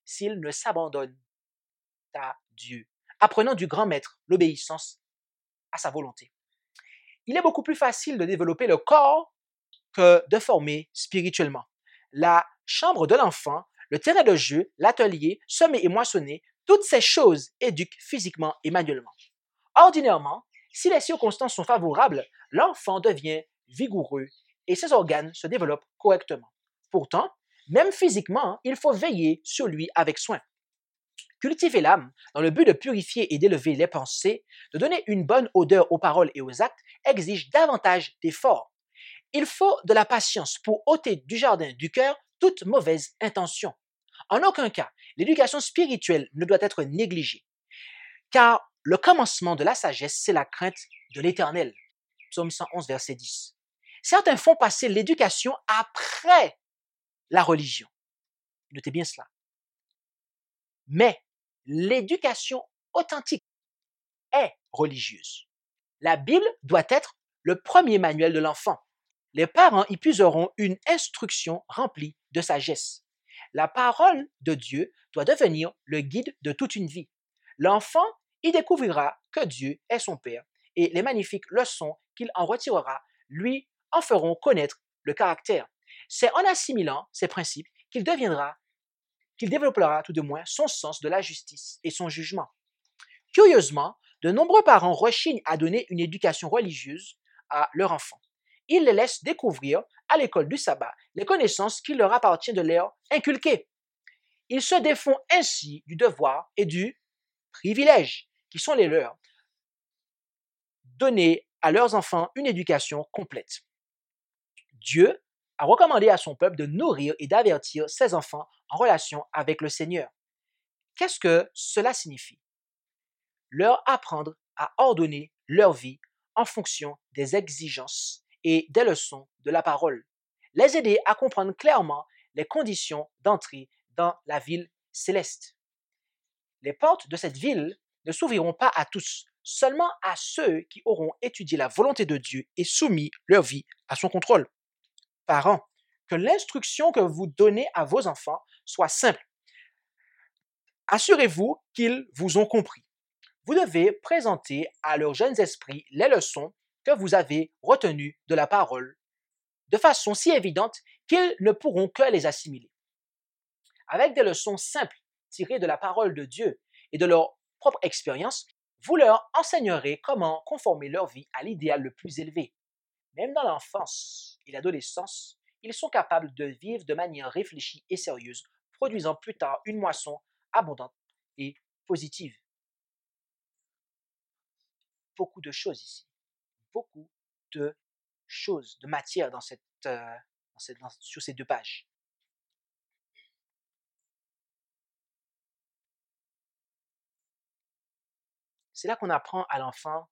Speaker 2: s'il ne s'abandonne à Dieu, apprenant du grand maître l'obéissance à sa volonté. Il est beaucoup plus facile de développer le corps que de former spirituellement. La chambre de l'enfant, le terrain de jeu, l'atelier, semer et moissonner, toutes ces choses éduquent physiquement et manuellement. Ordinairement, si les circonstances sont favorables, l'enfant devient vigoureux et ses organes se développent correctement. Pourtant, même physiquement, il faut veiller sur lui avec soin. Cultiver l'âme dans le but de purifier et d'élever les pensées, de donner une bonne odeur aux paroles et aux actes, exige davantage d'efforts. Il faut de la patience pour ôter du jardin du cœur toute mauvaise intention. En aucun cas, l'éducation spirituelle ne doit être négligée, car le commencement de la sagesse, c'est la crainte de l'Éternel. Psaume 111, verset 10. Certains font passer l'éducation après la religion. Notez bien cela. Mais l'éducation authentique est religieuse. La Bible doit être le premier manuel de l'enfant. Les parents y puiseront une instruction remplie de sagesse. La parole de Dieu doit devenir le guide de toute une vie. L'enfant y découvrira que Dieu est son Père et les magnifiques leçons qu'il en retirera lui en feront connaître le caractère. C'est en assimilant ces principes qu'il développera tout de moins son sens de la justice et son jugement. Curieusement, de nombreux parents rechignent à donner une éducation religieuse à leur enfant. Ils les laissent découvrir à l'école du sabbat les connaissances qu'il leur appartient de leur inculquer. Ils se défont ainsi du devoir et du privilège qui sont les leurs, donner à leurs enfants une éducation complète. Dieu a recommandé à son peuple de nourrir et d'avertir ses enfants en relation avec le Seigneur. Qu'est-ce que cela signifie? Leur apprendre à ordonner leur vie en fonction des exigences et des leçons de la parole. Les aider à comprendre clairement les conditions d'entrée dans la ville céleste. Les portes de cette ville ne s'ouvriront pas à tous, seulement à ceux qui auront étudié la volonté de Dieu et soumis leur vie à son contrôle. Parents, que l'instruction que vous donnez à vos enfants soit simple. Assurez-vous qu'ils vous ont compris. Vous devez présenter à leurs jeunes esprits les leçons que vous avez retenues de la parole de façon si évidente qu'ils ne pourront que les assimiler. Avec des leçons simples tirées de la parole de Dieu et de leur propre expérience, vous leur enseignerez comment conformer leur vie à l'idéal le plus élevé. Même dans l'enfance et l'adolescence, ils sont capables de vivre de manière réfléchie et sérieuse, produisant plus tard une moisson abondante et positive. Beaucoup de choses ici, beaucoup de choses, de matière sur ces deux pages. C'est là qu'on apprend à l'enfant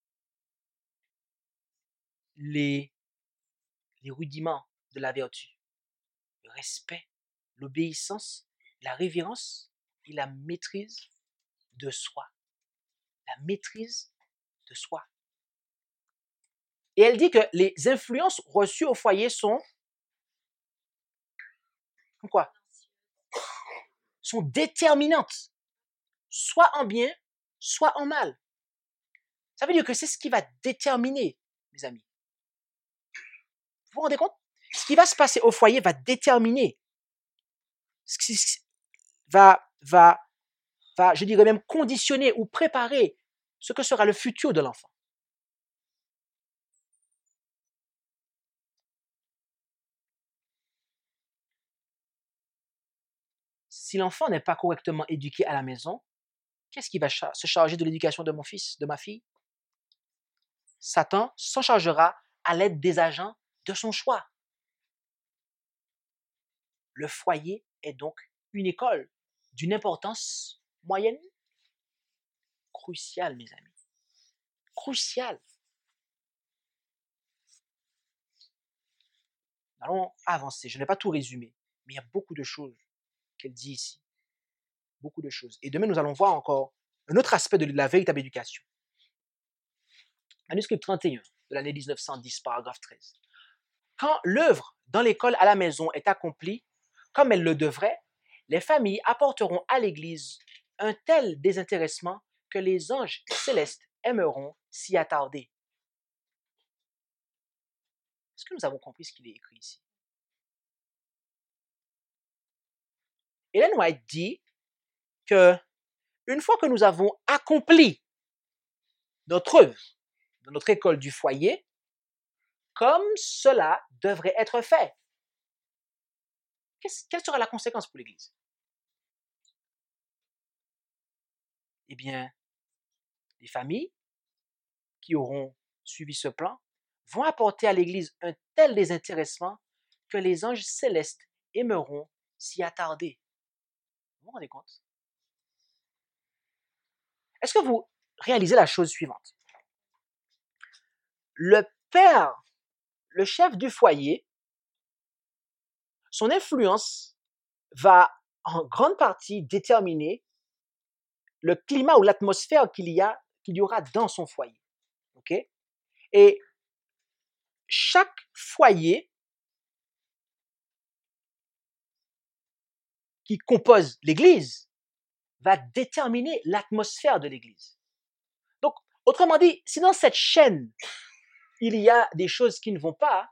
Speaker 2: les rudiments de la vertu, le respect, l'obéissance, la révérence et la maîtrise de soi. La maîtrise de soi. Et elle dit que les influences reçues au foyer sont quoi? Sont déterminantes, soit en bien, soit en mal. Ça veut dire que c'est ce qui va déterminer, mes amis. Vous vous rendez compte? Ce qui va se passer au foyer va déterminer, je dirais même conditionner ou préparer ce que sera le futur de l'enfant. Si l'enfant n'est pas correctement éduqué à la maison, qu'est-ce qui va se charger de l'éducation de mon fils, de ma fille? Satan s'en chargera à l'aide des agents de son choix. Le foyer est donc une école d'une importance moyenne, cruciale, mes amis. Cruciale. Nous allons avancer. Je n'ai pas tout résumé, mais il y a beaucoup de choses qu'elle dit ici. Beaucoup de choses. Et demain, nous allons voir encore un autre aspect de la véritable éducation. Manuscrit 31 de l'année 1910, paragraphe 13. Quand l'œuvre dans l'école à la maison est accomplie comme elle le devrait, les familles apporteront à l'Église un tel désintéressement que les anges célestes aimeront s'y attarder. Est-ce que nous avons compris ce qu'il est écrit ici? Ellen White dit que une fois que nous avons accompli notre œuvre dans notre école du foyer, comme cela devrait être fait, quelle sera la conséquence pour l'Église? Eh bien, les familles qui auront suivi ce plan vont apporter à l'Église un tel désintéressement que les anges célestes aimeront s'y attarder. Vous vous rendez compte? Est-ce que vous réalisez la chose suivante? Le père, le chef du foyer, son influence va en grande partie déterminer le climat ou l'atmosphère qu'il y aura dans son foyer. Okay? Et chaque foyer qui compose l'Église va déterminer l'atmosphère de l'Église. Donc, autrement dit, si dans cette chaîne, il y a des choses qui ne vont pas,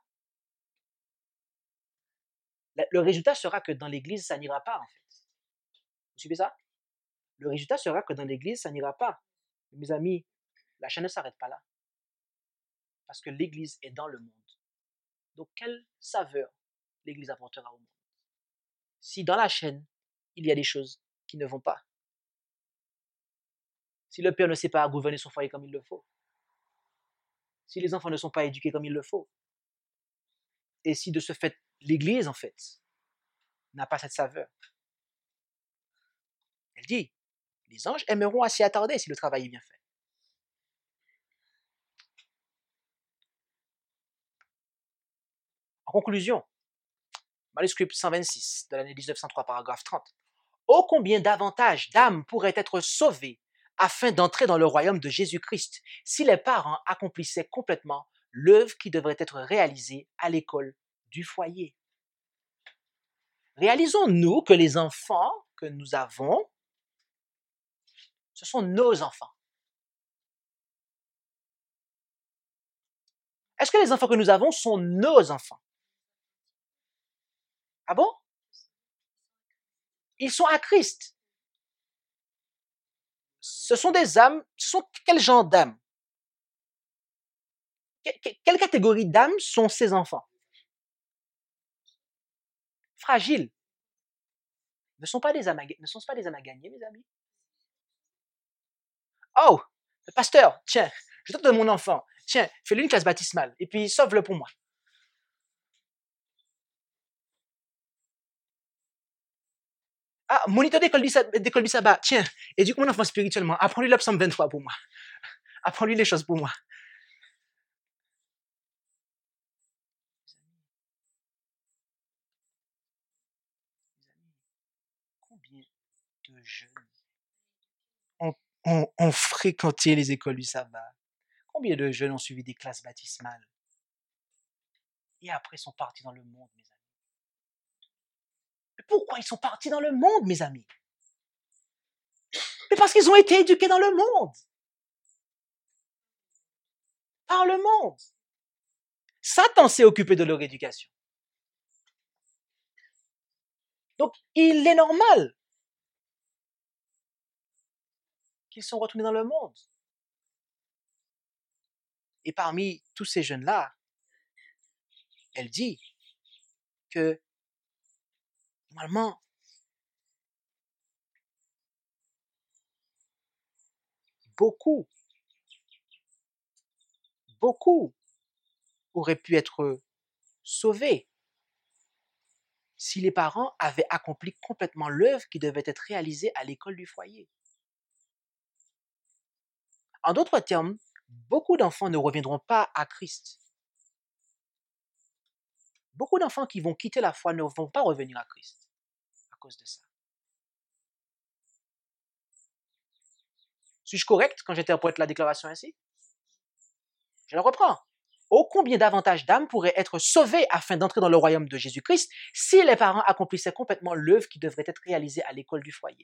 Speaker 2: le résultat sera que dans l'Église, ça n'ira pas, en fait. Vous suivez ça? Le résultat sera que dans l'Église, ça n'ira pas. Mes amis, la chaîne ne s'arrête pas là. Parce que l'Église est dans le monde. Donc, quelle saveur l'Église apportera au monde? Si dans la chaîne, il y a des choses qui ne vont pas. Si le père ne sait pas gouverner son foyer comme il le faut. Si les enfants ne sont pas éduqués comme il le faut. Et si de ce fait, l'Église, en fait, n'a pas cette saveur. Elle dit, les anges aimeront à s'y attarder si le travail est bien fait. En conclusion, manuscrit 126 de l'année 1903, paragraphe 30. Ô combien davantage d'âmes pourraient être sauvées afin d'entrer dans le royaume de Jésus-Christ si les parents accomplissaient complètement l'œuvre qui devrait être réalisée à l'école du foyer. Réalisons-nous que les enfants que nous avons, ce sont nos enfants. Est-ce que les enfants que nous avons sont nos enfants? Ah bon? Ils sont à Christ. Ce sont des âmes, ce sont quel genre d'âmes? Quelle catégorie d'âmes sont ces enfants? Fragiles. Ne sont pas des âmes à gagner, mes amis. Oh, le pasteur, tiens, je te donne mon enfant. Tiens, fais-lui une classe baptismale et puis sauve-le pour moi. Ah, moniteur d'école du sabbat, tiens, éduque mon enfant spirituellement. Apprends-lui le psaume 23 pour moi. Apprends-lui les choses pour moi. Combien de jeunes ont fréquenté les écoles du sabbat? Combien de jeunes ont suivi des classes baptismales? Et après sont partis dans le monde, mes amis. Mais pourquoi ils sont partis dans le monde, mes amis? Mais parce qu'ils ont été éduqués dans le monde. Par le monde. Satan s'est occupé de leur éducation. Donc, il est normal qu'ils sont retournés dans le monde. Et parmi tous ces jeunes-là, elle dit que, normalement, beaucoup auraient pu être sauvés si les parents avaient accompli complètement l'œuvre qui devait être réalisée à l'école du foyer. En d'autres termes, beaucoup d'enfants ne reviendront pas à Christ. Beaucoup d'enfants qui vont quitter la foi ne vont pas revenir à Christ à cause de ça. Suis-je correct quand j'interprète la déclaration ainsi? Je la reprends. ô combien davantage d'âmes pourraient être sauvées afin d'entrer dans le royaume de Jésus-Christ si les parents accomplissaient complètement l'œuvre qui devrait être réalisée à l'école du foyer.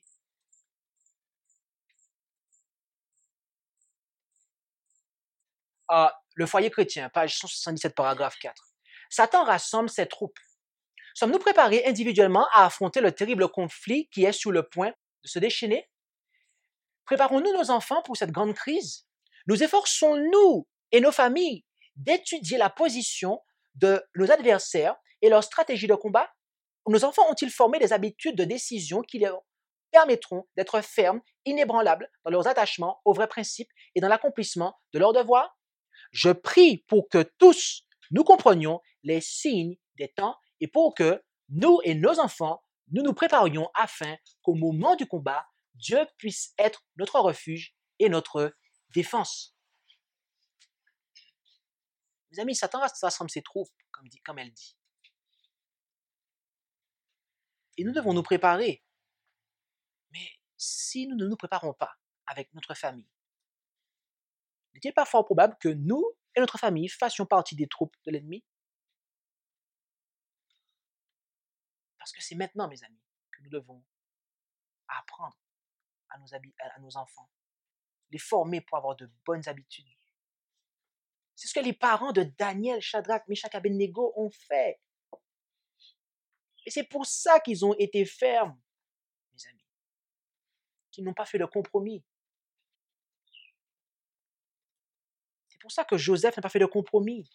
Speaker 2: Le foyer chrétien, page 177, paragraphe 4. Satan rassemble ses troupes. Sommes-nous préparés individuellement à affronter le terrible conflit qui est sur le point de se déchaîner? Préparons-nous nos enfants pour cette grande crise? Nous efforçons-nous et nos familles d'étudier la position de nos adversaires et leur stratégie de combat? Nos enfants ont-ils formé des habitudes de décision qui leur permettront d'être fermes, inébranlables dans leurs attachements aux vrais principes et dans l'accomplissement de leurs devoirs? Je prie pour que tous nous comprenions les signes des temps et pour que nous et nos enfants, nous nous préparions afin qu'au moment du combat, Dieu puisse être notre refuge et notre défense. Mes amis, Satan rassemble ses troupes, comme elle dit. Et nous devons nous préparer. Mais si nous ne nous préparons pas avec notre famille, n'est-il pas fort probable que nous et notre famille fassions partie des troupes de l'ennemi? Parce que c'est maintenant, mes amis, que nous devons apprendre à nos enfants, les former pour avoir de bonnes habitudes. C'est ce que les parents de Daniel, Shadrach, Meshach, Abednego ont fait. Et c'est pour ça qu'ils ont été fermes, mes amis, qu'ils n'ont pas fait de compromis. C'est pour ça que Joseph n'a pas fait de compromis.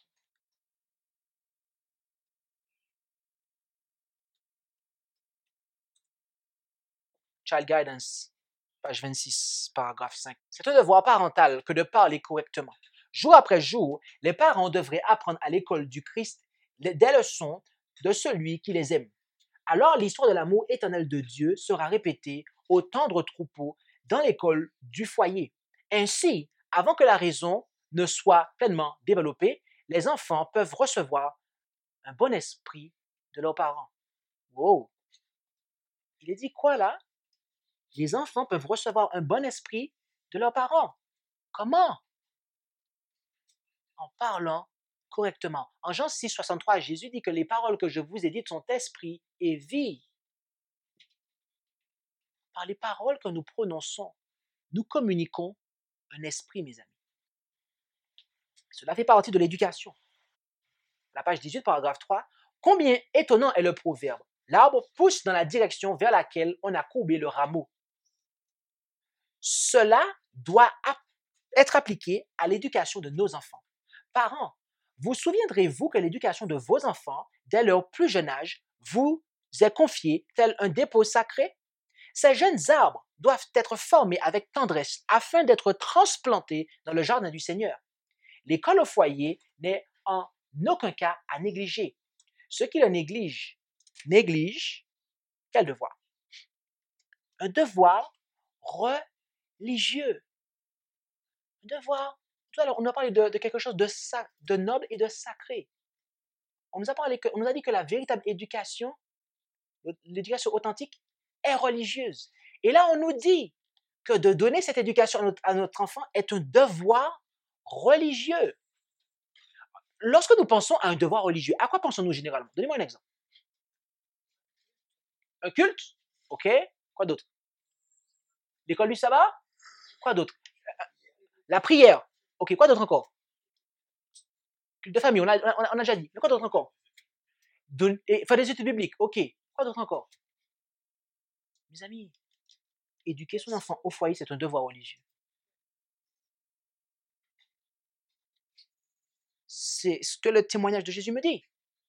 Speaker 2: Child Guidance, page 26, paragraphe 5. C'est un devoir parental que de parler correctement. Jour après jour, les parents devraient apprendre à l'école du Christ des leçons de celui qui les aime. Alors l'histoire de l'amour éternel de Dieu sera répétée au tendre troupeau dans l'école du foyer. Ainsi, avant que la raison ne soit pleinement développée, les enfants peuvent recevoir un bon esprit de leurs parents. Wow! Il est dit quoi là? Les enfants peuvent recevoir un bon esprit de leurs parents. Comment? En parlant correctement. En Jean 6, 63, Jésus dit que les paroles que je vous ai dites sont esprit et vie. Par les paroles que nous prononçons, nous communiquons un esprit, mes amis. Cela fait partie de l'éducation. La page 18, paragraphe 3. Combien étonnant est le proverbe. L'arbre pousse dans la direction vers laquelle on a courbé le rameau. Cela doit être appliqué à l'éducation de nos enfants. Parents, vous souviendrez-vous que l'éducation de vos enfants, dès leur plus jeune âge, vous est confiée tel un dépôt sacré? Ces jeunes arbres doivent être formés avec tendresse afin d'être transplantés dans le jardin du Seigneur. L'école au foyer n'est en aucun cas à négliger. Ceux qui le négligent quel devoir? Un devoir religieux. Un devoir. Alors, on a parlé de quelque chose de noble et de sacré. On nous a dit que la véritable éducation, l'éducation authentique, est religieuse. Et là, on nous dit que de donner cette éducation à notre enfant est un devoir religieux. Lorsque nous pensons à un devoir religieux, à quoi pensons-nous généralement? Donnez-moi un exemple. Un culte? OK. Quoi d'autre? L'école du sabbat? Quoi d'autre? La prière? OK. Quoi d'autre encore? Culte de famille, on a déjà dit. Mais quoi d'autre encore? Faire des études bibliques? OK. Quoi d'autre encore? Mes amis, éduquer son enfant au foyer, c'est un devoir religieux. C'est ce que le témoignage de Jésus me dit.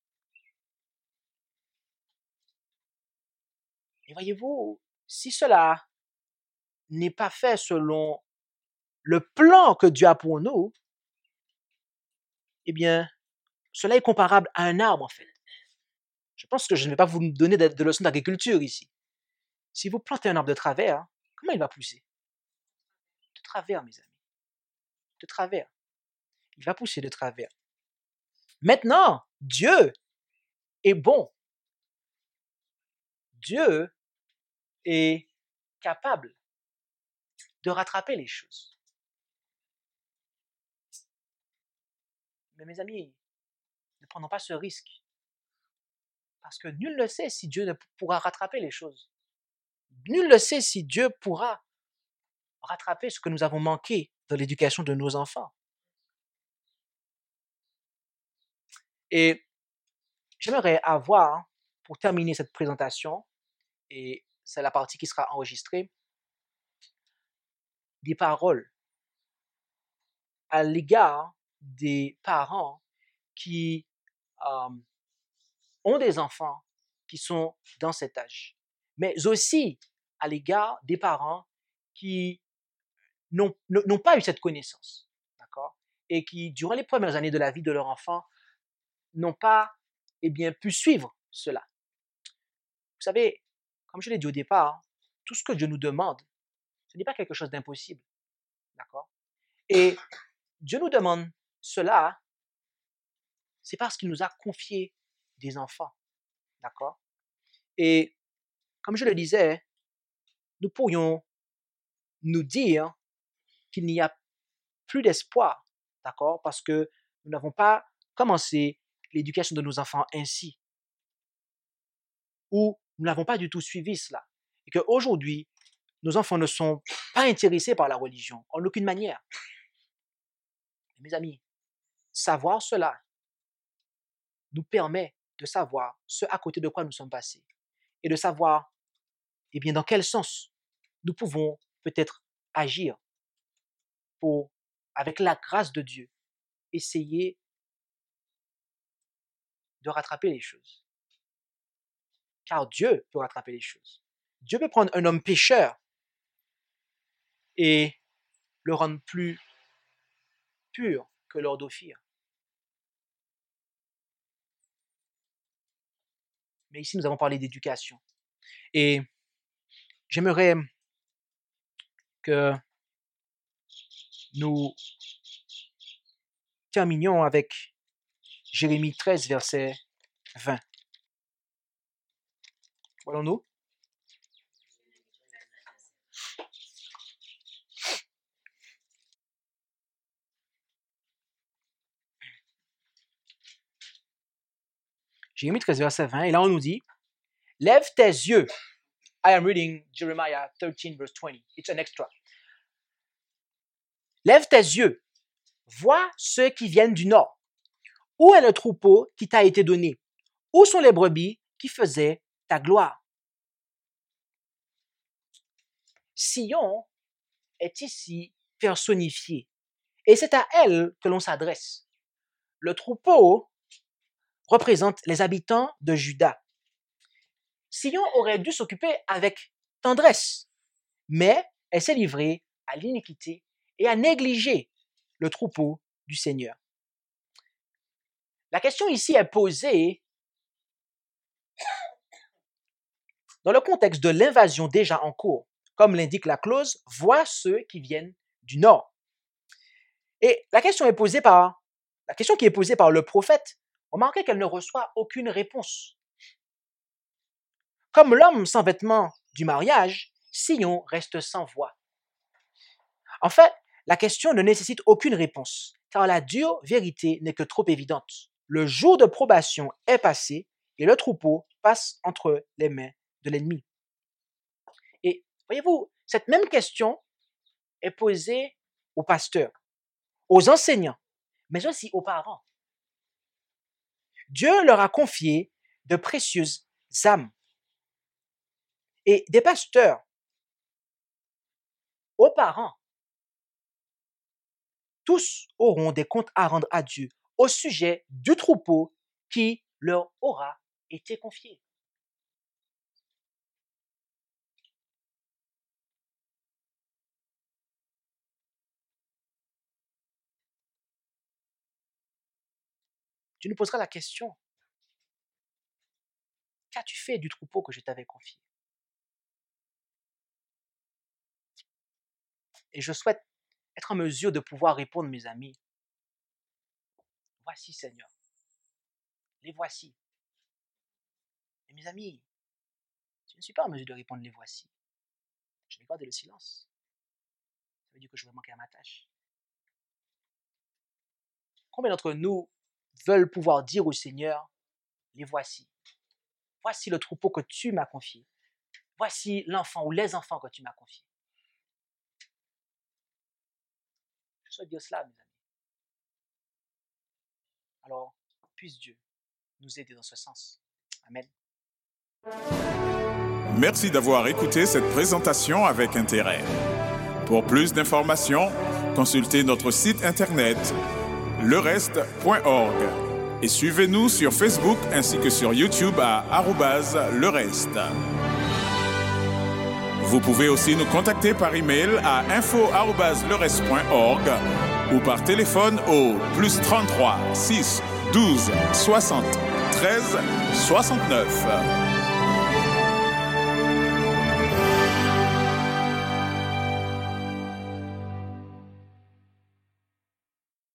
Speaker 2: Et voyez-vous, si cela n'est pas fait selon le plan que Dieu a pour nous, eh bien, cela est comparable à un arbre, en fait. Je pense que je ne vais pas vous donner de leçons d'agriculture ici. Si vous plantez un arbre de travers, comment il va pousser? De travers, mes amis. De travers. Il va pousser de travers. Maintenant, Dieu est bon. Dieu est capable de rattraper les choses. Mais mes amis, ne prenons pas ce risque. Parce que nul ne sait si Dieu ne pourra rattraper les choses. Nul ne sait si Dieu pourra rattraper ce que nous avons manqué dans l'éducation de nos enfants. Et j'aimerais avoir, pour terminer cette présentation, et c'est la partie qui sera enregistrée, des paroles à l'égard des parents qui ont des enfants qui sont dans cet âge, mais aussi à l'égard des parents qui n'ont pas eu cette connaissance, d'accord, et qui, durant les premières années de la vie de leur enfant, n'ont pas pu suivre cela. Vous savez, comme je l'ai dit au départ, tout ce que Dieu nous demande, ce n'est pas quelque chose d'impossible, d'accord? Et Dieu nous demande cela, c'est parce qu'il nous a confié des enfants, d'accord? Et comme je le disais, nous pourrions nous dire qu'il n'y a plus d'espoir, d'accord? Parce que nous n'avons pas commencé l'éducation de nos enfants ainsi, ou nous n'avons pas du tout suivi cela. Et qu'aujourd'hui, nos enfants ne sont pas intéressés par la religion, en aucune manière. Mes amis, savoir cela nous permet de savoir ce à côté de quoi nous sommes passés et de savoir, dans quel sens nous pouvons peut-être agir pour, avec la grâce de Dieu, essayer de rattraper les choses. Car Dieu peut rattraper les choses. Dieu peut prendre un homme pécheur et le rendre plus pur que l'or d'Ophir. Mais ici, nous avons parlé d'éducation. Et j'aimerais que nous terminions avec Jérémie 13, verset 20. Voyons-nous. Jérémie 13, verset 20, et là on nous dit, lève tes yeux. I am reading Jeremiah 13, verse 20. It's an extra. Lève tes yeux, vois ceux qui viennent du nord. Où est le troupeau qui t'a été donné? Où sont les brebis qui faisaient ta gloire? Sion est ici personnifié, et c'est à elle que l'on s'adresse. Le troupeau représente les habitants de Juda. Sion aurait dû s'occuper avec tendresse, mais elle s'est livrée à l'iniquité et a négligé le troupeau du Seigneur. La question ici est posée dans le contexte de l'invasion déjà en cours, comme l'indique la clause « Vois ceux qui viennent du nord ». Et la question qui est posée par le prophète, remarquez qu'elle ne reçoit aucune réponse. Comme l'homme sans vêtements du mariage, Sion reste sans voix. En fait, la question ne nécessite aucune réponse, car la dure vérité n'est que trop évidente. Le jour de probation est passé et le troupeau passe entre les mains de l'ennemi. Et voyez-vous, cette même question est posée aux pasteurs, aux enseignants, mais aussi aux parents. Dieu leur a confié de précieuses âmes. Et des pasteurs aux parents, tous auront des comptes à rendre à Dieu au sujet du troupeau qui leur aura été confié. Tu nous poseras la question, qu'as-tu fait du troupeau que je t'avais confié? Et je souhaite être en mesure de pouvoir répondre, mes amis. Voici, Seigneur. Les voici. Et mes amis, je ne suis pas en mesure de répondre les voici. Je vais garder le silence. Ça veut dire que je vais manquer à ma tâche. Combien d'entre nous veulent pouvoir dire au Seigneur, les voici. Voici le troupeau que tu m'as confié. Voici l'enfant ou les enfants que tu m'as confiés. Je souhaite dire cela, mes amis. Alors, puisse Dieu nous aider dans ce sens. Amen.
Speaker 1: Merci d'avoir écouté cette présentation avec intérêt. Pour plus d'informations, consultez notre site internet lereste.org et suivez-nous sur Facebook ainsi que sur YouTube à @lereste. Vous pouvez aussi nous contacter par email à info@lereste.org ou par téléphone au +33 6 12 60 13 69.